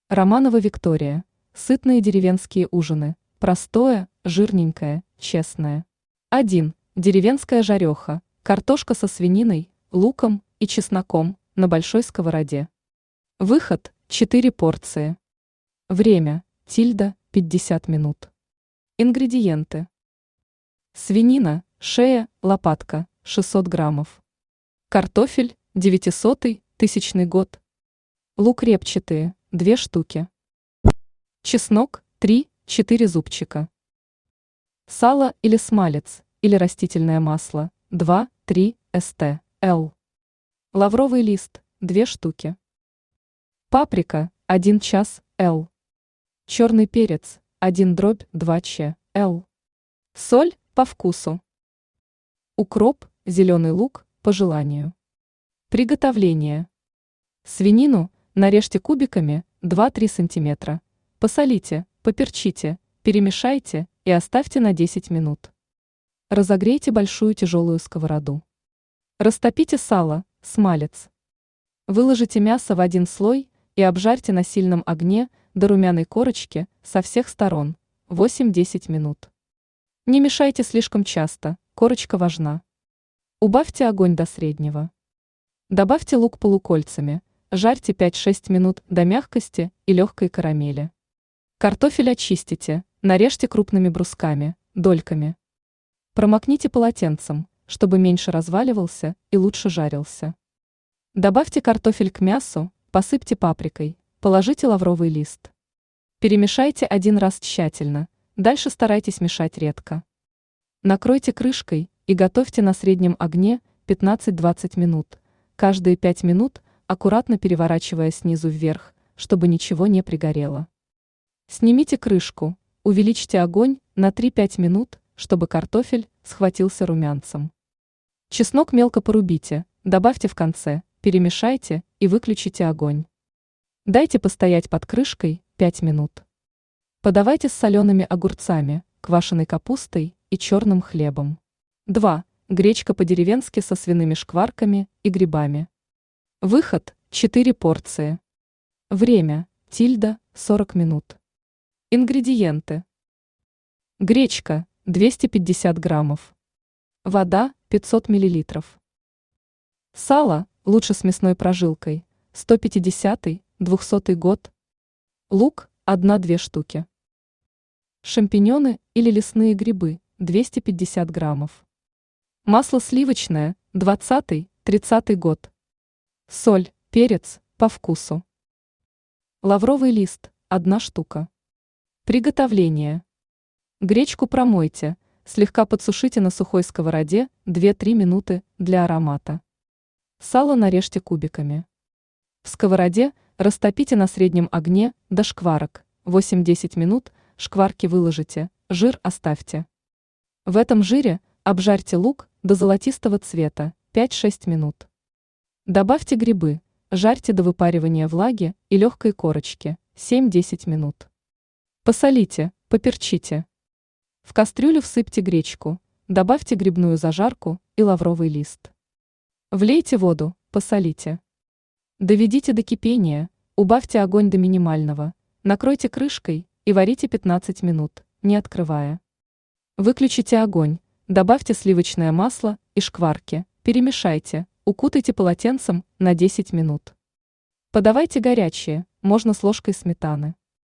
Романова Виктория. Сытные деревенские ужины. Простое, жирненькое, честное. 1. Деревенская жареха. Картошка со свининой, луком и чесноком на большой сковороде. Выход – 4 порции. Время – 50 минут. Ингредиенты. Свинина, шея, лопатка, 600 граммов. Картофель, 900-й, 1000 год. Лук репчатый, 2 штуки. Чеснок, 3-4 зубчика. Сало или смалец, или растительное масло, 2-3 ст.л. Лавровый лист, 2 штуки. Паприка, 1 час, л. Черный перец, 1/2 ч.л. Соль по вкусу. Укроп, зеленый лук по желанию. Приготовление. Свинину нарежьте кубиками 2-3 см. Посолите, поперчите, перемешайте и оставьте на 10 минут. Разогрейте большую тяжелую сковороду. Растопите сало, смалец. Выложите мясо в один слой и обжарьте на сильном огне до румяной корочки со всех сторон 8-10 минут. Не мешайте слишком часто, корочка важна. Убавьте огонь до среднего. Добавьте лук полукольцами, жарьте 5-6 минут до мягкости и легкой карамели. Картофель очистите, нарежьте крупными брусками, дольками. Промокните полотенцем, чтобы меньше разваливался и лучше жарился. Добавьте картофель к мясу, посыпьте паприкой, положите лавровый лист. Перемешайте один раз тщательно, дальше старайтесь мешать редко. Накройте крышкой и готовьте на среднем огне 15-20 минут, каждые 5 минут аккуратно переворачивая снизу вверх, чтобы ничего не пригорело. Снимите крышку, увеличьте огонь на 3-5 минут, чтобы картофель схватился румянцем. Чеснок мелко порубите, добавьте в конце, перемешайте и выключите огонь. Дайте постоять под крышкой 5 минут. Подавайте с солеными огурцами, квашеной капустой и черным хлебом. 2. Гречка по-деревенски со свиными шкварками и грибами. Выход – 4 порции. Время – 40 минут. Ингредиенты. Гречка – 250 граммов. Вода – 500 миллилитров. Сало, лучше с мясной прожилкой, 150-200 год. Лук – 1-2 штуки. Шампиньоны или лесные грибы – 250 граммов. Масло сливочное – 20-30 год. Соль, перец по вкусу. Лавровый лист – 1 штука. Приготовление. Гречку промойте, слегка подсушите на сухой сковороде 2-3 минуты для аромата. Сало нарежьте кубиками. В сковороде растопите на среднем огне до шкварок, 8-10 минут шкварки выложите, жир оставьте. В этом жире обжарьте лук до золотистого цвета 5-6 минут. Добавьте грибы, жарьте до выпаривания влаги и легкой корочки 7-10 минут. Посолите, поперчите. В кастрюлю всыпьте гречку, добавьте грибную зажарку и лавровый лист. Влейте воду, посолите. Доведите до кипения, убавьте огонь до минимального, накройте крышкой и варите 15 минут, не открывая. Выключите огонь, добавьте сливочное масло и шкварки, перемешайте, укутайте полотенцем на 10 минут. Подавайте горячее, можно с ложкой сметаны.